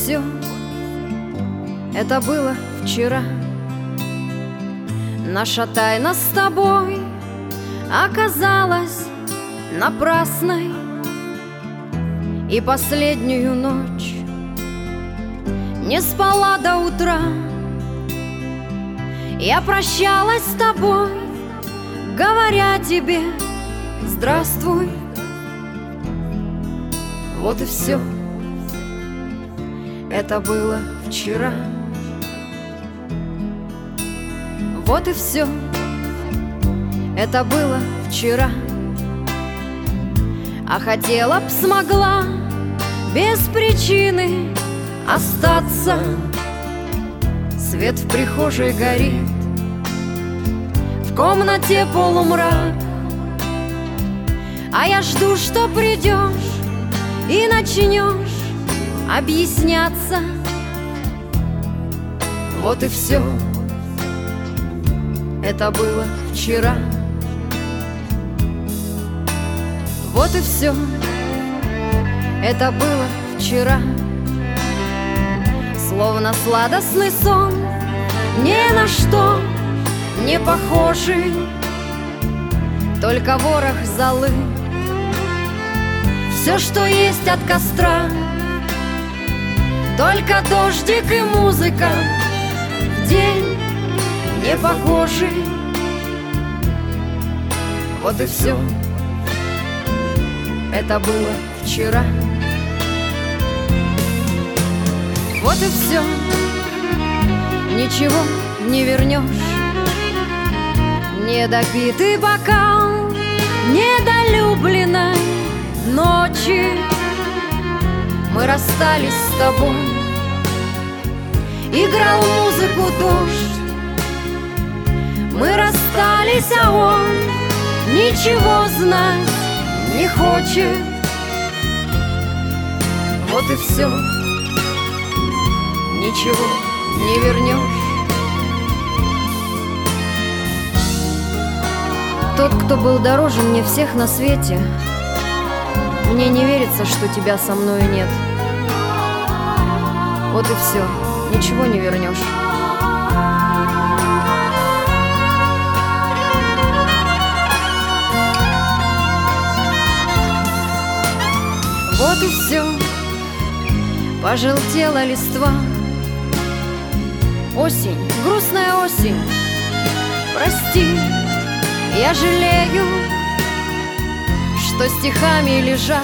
все, это было вчера. Наша тайна с тобой оказалась напрасной, и последнюю ночь не спала до утра. Я прощалась с тобой, говоря тебе здравствуй. Вот и все, это было вчера. Вот и все, это было вчера. А хотела б, смогла без причины остаться. Свет в прихожей горит, в комнате полумрак, а я жду, что придешь и начнешь объясняться. Вот и все, это было вчера. Вот и все, это было вчера. Словно сладостный сон, ни на что не похожий, только ворох золы. Все, что есть от костра, только дождик и музыка в день непогожий. Вот и все, это было вчера. Вот и все, ничего не вернешь. Недопитый бокал недолюбленной ночи. Мы расстались с тобой, играл музыку дождь. Мы расстались, а он ничего знать не хочет. Вот и все, ничего не вернешь. Тот, кто был дороже мне всех на свете, мне не верится, что тебя со мною нет. Вот и все, ничего не вернешь. Вот и все, пожелтела листва. Осень, грустная осень, прости, я жалею, что стихами лежат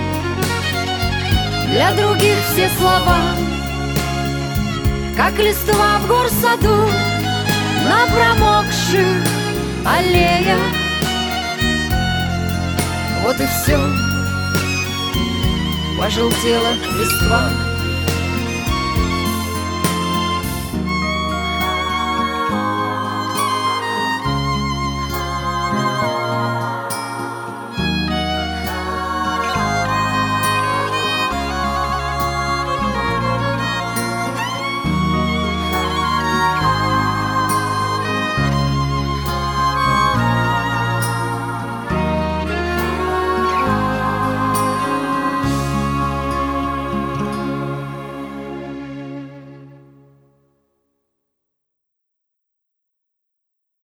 для других все слова, как листва в горсаду на промокших аллеях. Вот и все, пожелтела листва.